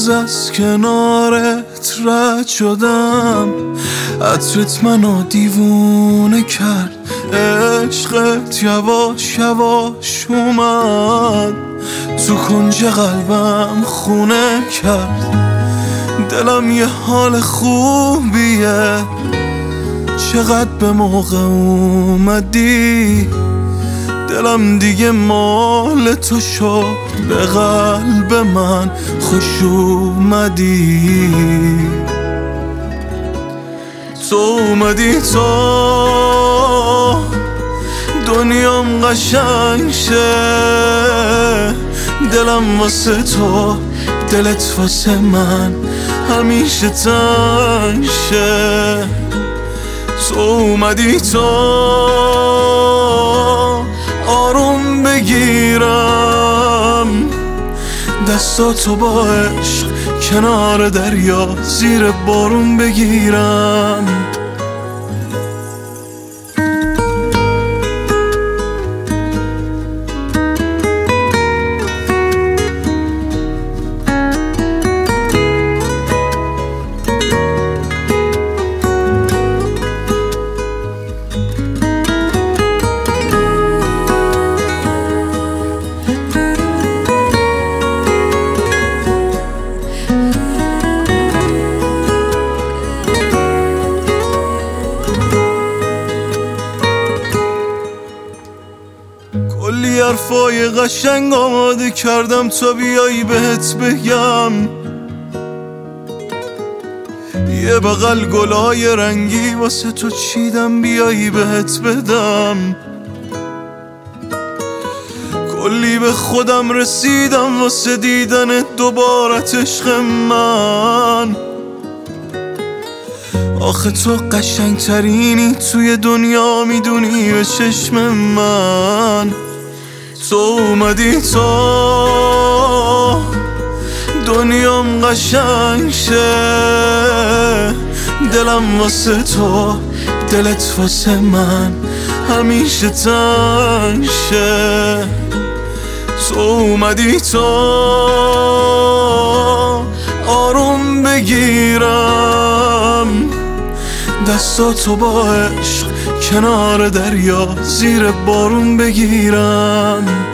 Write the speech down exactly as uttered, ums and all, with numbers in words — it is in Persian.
روز از کنارت رد شدم، عطرت منو دیوونه کرد، عشقت یواش یواش اومد تو کنج قلبم خونه کرد. دلم یه حال خوبیه، چقدر به موقع اومدی، دلم دیگه مال تو شد، به قلب من خوش اومدی. تو اومدی تا دنیام قشنگ شه، دلم واسه تو، دلت واسه من همیشه تنگ شه. تو اومدی تا آروم بگیرم، دستاتو با عشق کنار دریا زیر بارون بگیرم. کلی حرفای قشنگ آماده کردم تا بیایی بهت بگم، یه بغل گلای رنگی واسه تو چیدم بیایی بهت بدم. کلی به خودم رسیدم واسه دیدن دوبارت عشق من، آخه تو قشنگ ترینی توی دنیا میدونی به چشم من. تو اومدی تا دنیام قشنگ شه، دلم واسه تو، دلت واسه من همیشه تنگ شه. تو اومدی تا آروم بگیرم، دستاتو با عشق کنار دریا زیر بارون بگیرم.